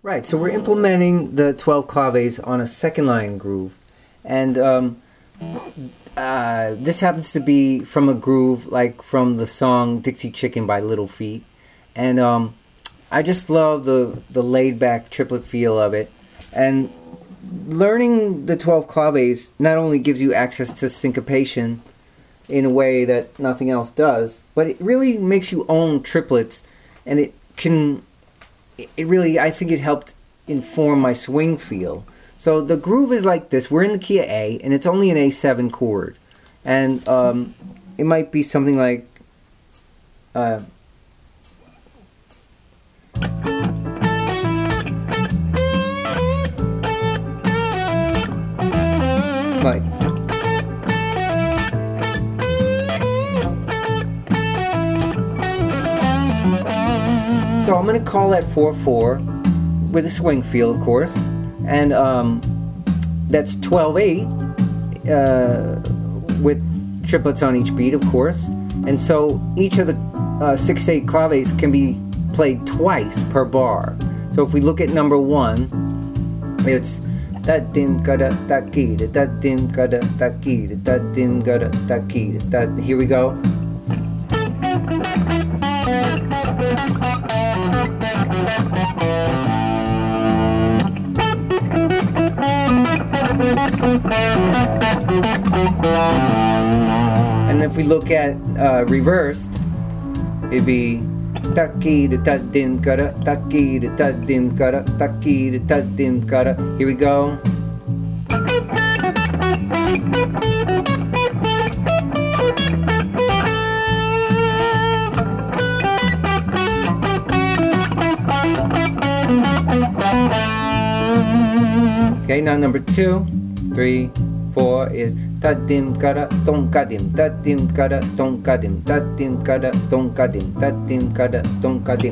Right, so we're implementing the 12 claves on a second line groove. And this happens to be from a groove like from the song Dixie Chicken by Little Feat. And I just love the laid back triplet feel of it. And learning the 12 claves not only gives you access to syncopation in a way that nothing else does, but it really makes you own triplets, and it really, I think it helped inform my swing feel. So the groove is like this. We're in the key of A, and it's only an A7 chord. And it might be something like... So I'm going to call that 4/4 with a swing feel, of course, and that's 12/8 with triplets on each beat, of course. And so each of the 6/8 claves can be played twice per bar. So if we look at number 1, it's da dim gada da gida da dim gada da gida da dim gada da gida da. Here we go. And if we look at reversed, it'd be da ki da dim gada da ki da dim gada da ki da dim gada. Here we go. Okay, now number 2, 3, 4 is da dim gada don gadim da dim gada don gadim da dim gada don gadim da dim gada don gadim.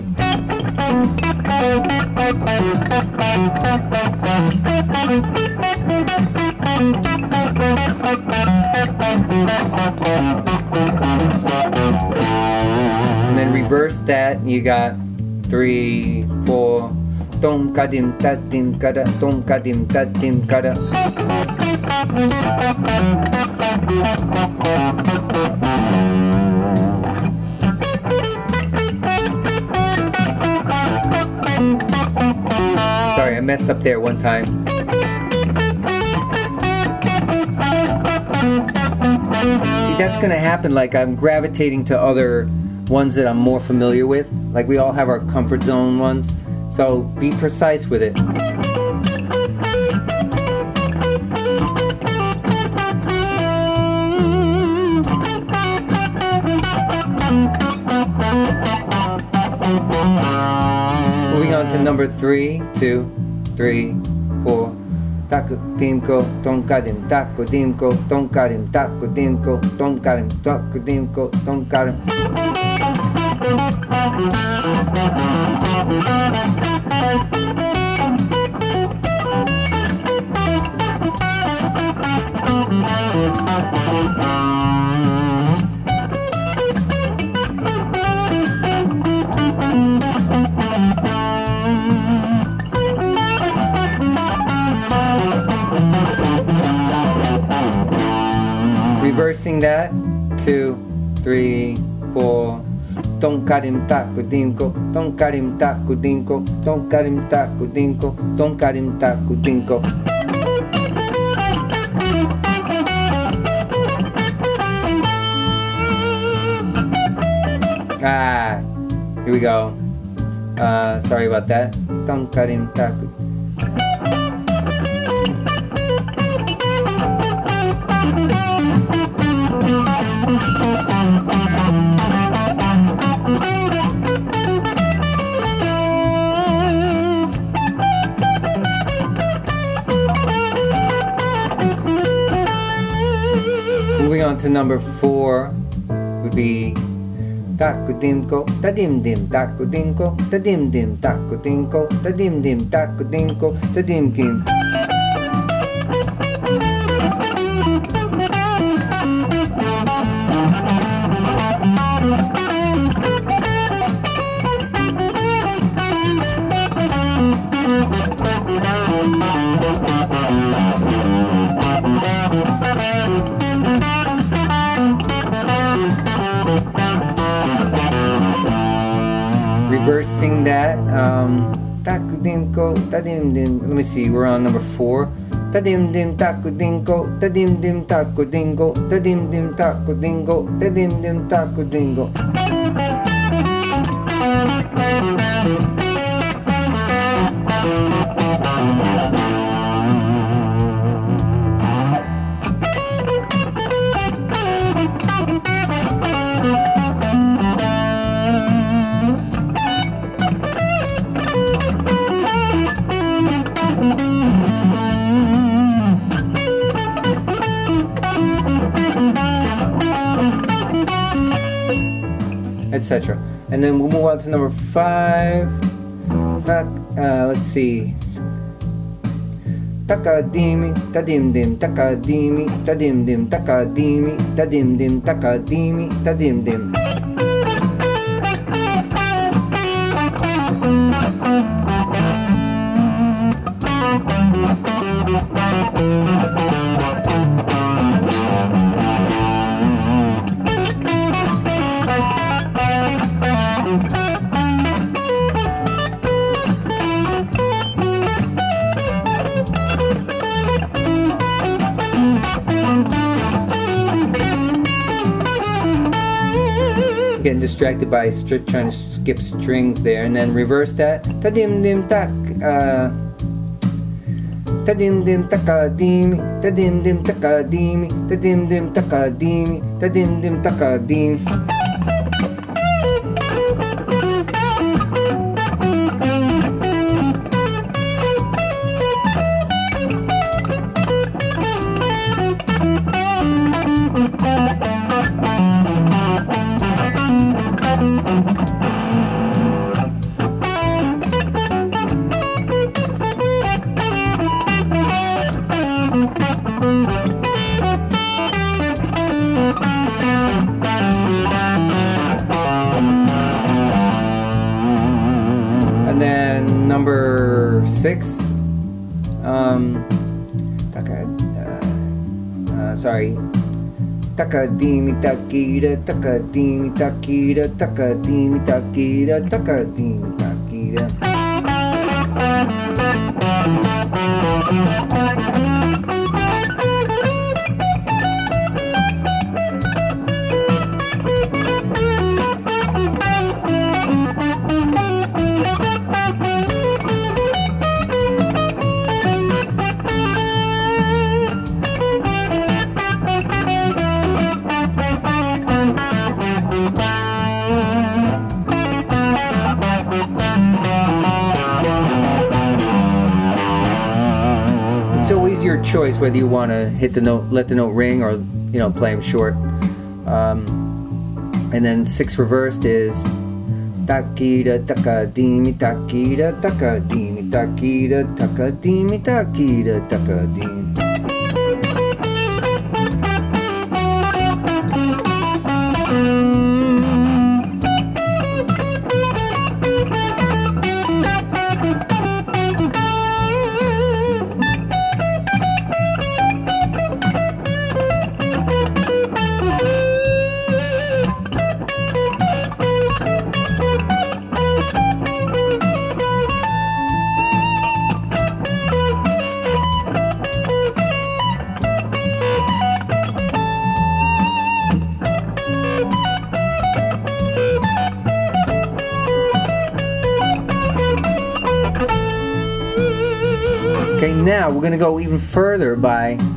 And then reverse that, you got 3, 4. Dom kadim da dim kada dom kadim da dim kada. Sorry, I messed up there one time. See, that's gonna happen, like I'm gravitating to other ones that I'm more familiar with. Like we all have our comfort zone ones. So be precise with it. Moving on to number 3, 2, 3, 4. Taco dimko, don kadim, taco dimko, don kadim, taco dimko, don kadim, taco dimko, don kadim. Reversing that, 2, 3, 4. Don kadim taco dinko, don kadim taco dinko, don kadim taco dinko, don kadim taco dinko. Here we go. Sorry about that. Don kadim taco. Moving on to number 4 would be taco dimko, da dim dim taco dinko, da dim dim taco dinko, da dim dim taco dinko, da dim dim. sing that. Takudinko, tadim-dim. Let me see, we're on number 4. Tadim-dim, takudinko, tadim-dim, takudinko, tadim-dim, takudinko, tadim-dim, takudinko. Etc. And then we'll move on to number 5. Let's see. Takadimi, tadim-dim, takadimi, tadim-dim, takadimi, tadim-dim, takadimi, tadim-dim. Getting distracted by trying to skip strings there, and then reverse that. Tadim dim tak, tadim dim takadimi, tadim dim takadimi, tadim dim takadimi, tadim dim takadim. And then number 6, sorry, takadimi takira, takadimi takira, takadimi takira, takadimi takira. It's always your choice whether you want to hit the note, let the note ring, or play them short. And then 6 reversed is takira takadimi takira takadimi takira takadimi takira takadimi. Okay, now we're going to go even further by